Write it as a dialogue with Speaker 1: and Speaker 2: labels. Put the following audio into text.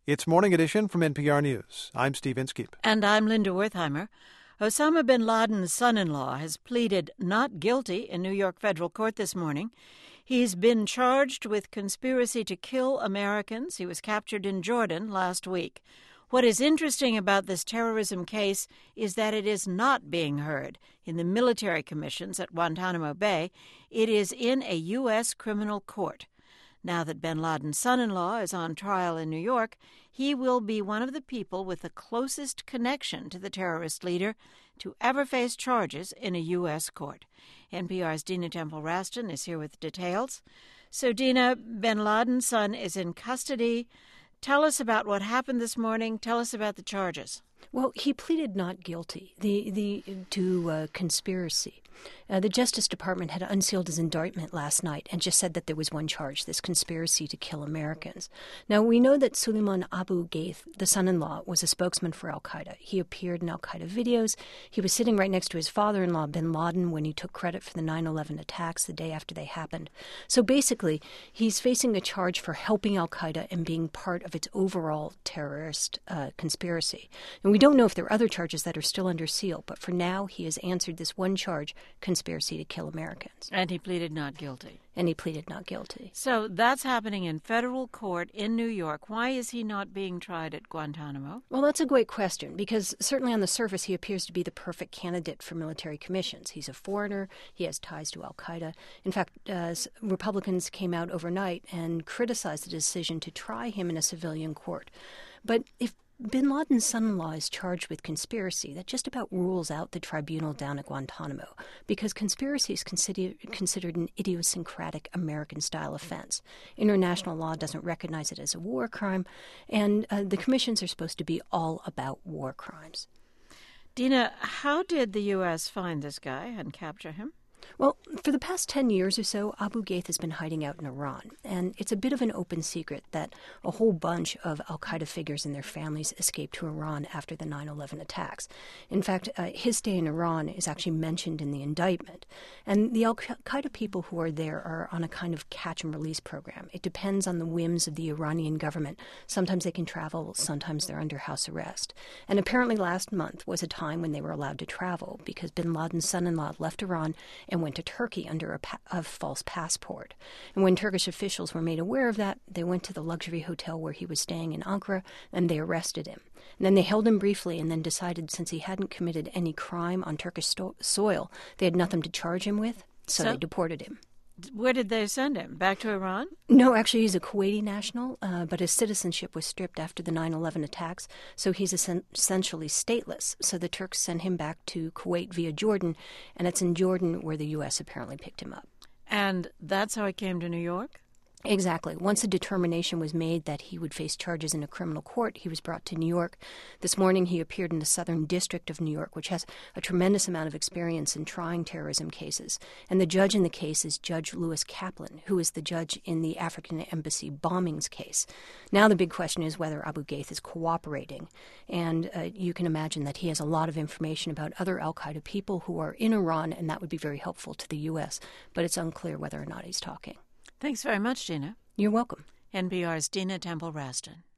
Speaker 1: It's Morning Edition from NPR News. I'm Steve Inskeep.
Speaker 2: And I'm Linda Wertheimer. Osama bin Laden's son-in-law has pleaded not guilty in New York federal court this morning. He's been charged with conspiracy to kill Americans. He was captured in Jordan last week. What is interesting about this terrorism case is that it is not being heard in the military commissions at Guantanamo Bay. It is in a U.S. criminal court. Now that bin Laden's son-in-law is on trial in New York, he will be one of the people with the closest connection to the terrorist leader to ever face charges in a U.S. court. NPR's Dina Temple-Raston is here with details. So, Dina, bin Laden's son is in custody. Tell us about what happened this morning. Tell us about the charges.
Speaker 3: Well, he pleaded not guilty to conspiracy. The Justice Department had unsealed his indictment last night and just said that there was one charge, this conspiracy to kill Americans. Now, we know that Suleiman Abu Ghaith, the son-in-law, was a spokesman for al-Qaeda. He appeared in al-Qaeda videos. He was sitting right next to his father-in-law, bin Laden, when he took credit for the 9/11 attacks the day after they happened. So basically, he's facing a charge for helping al-Qaeda and being part of its overall terrorist conspiracy. And we don't know if there are other charges that are still under seal, but for now, he has answered this one charge, conspiracy to kill Americans.
Speaker 2: And he pleaded not guilty.
Speaker 3: So
Speaker 2: that's happening in federal court in New York. Why is he not being tried at Guantanamo?
Speaker 3: Well, that's a great question, because certainly on the surface he appears to be the perfect candidate for military commissions. He's a foreigner. He has ties to al-Qaeda. In fact, Republicans came out overnight and criticized the decision to try him in a civilian court. But if bin Laden's son-in-law is charged with conspiracy, that just about rules out the tribunal down at Guantanamo, because conspiracy is considered an idiosyncratic American-style offense. International law doesn't recognize it as a war crime, and the commissions are supposed to be all about war crimes.
Speaker 2: Dina, how did the U.S. find this guy and capture him?
Speaker 3: Well, for the past 10 years or so, Abu Ghaith has been hiding out in Iran, and it's a bit of an open secret that a whole bunch of al-Qaeda figures and their families escaped to Iran after the 9/11 attacks. In fact, his stay in Iran is actually mentioned in the indictment, and the al-Qaeda people who are there are on a kind of catch-and-release program. It depends on the whims of the Iranian government. Sometimes they can travel, sometimes they're under house arrest. And apparently last month was a time when they were allowed to travel, because bin Laden's son-in-law left Iran and went to Turkey under a false passport. And when Turkish officials were made aware of that, they went to the luxury hotel where he was staying in Ankara, and they arrested him. And then they held him briefly and then decided since he hadn't committed any crime on Turkish soil, they had nothing to charge him with, so they deported him.
Speaker 2: Where did they send him? Back to Iran?
Speaker 3: No, actually, he's a Kuwaiti national, but his citizenship was stripped after the 9/11 attacks, so he's essentially stateless. So the Turks sent him back to Kuwait via Jordan, and it's in Jordan where the U.S. apparently picked him up.
Speaker 2: And that's how he came to New York?
Speaker 3: Exactly. Once a determination was made that he would face charges in a criminal court, he was brought to New York. This morning he appeared in the Southern District of New York, which has a tremendous amount of experience in trying terrorism cases. And the judge in the case is Judge Lewis Kaplan, who is the judge in the African Embassy bombings case. Now the big question is whether Abu Ghaith is cooperating. And you can imagine that he has a lot of information about other al-Qaeda people who are in Iran, and that would be very helpful to the U.S., but it's unclear whether or not he's talking.
Speaker 2: Thanks very much, Dina.
Speaker 3: You're welcome.
Speaker 2: NPR's Dina Temple-Raston.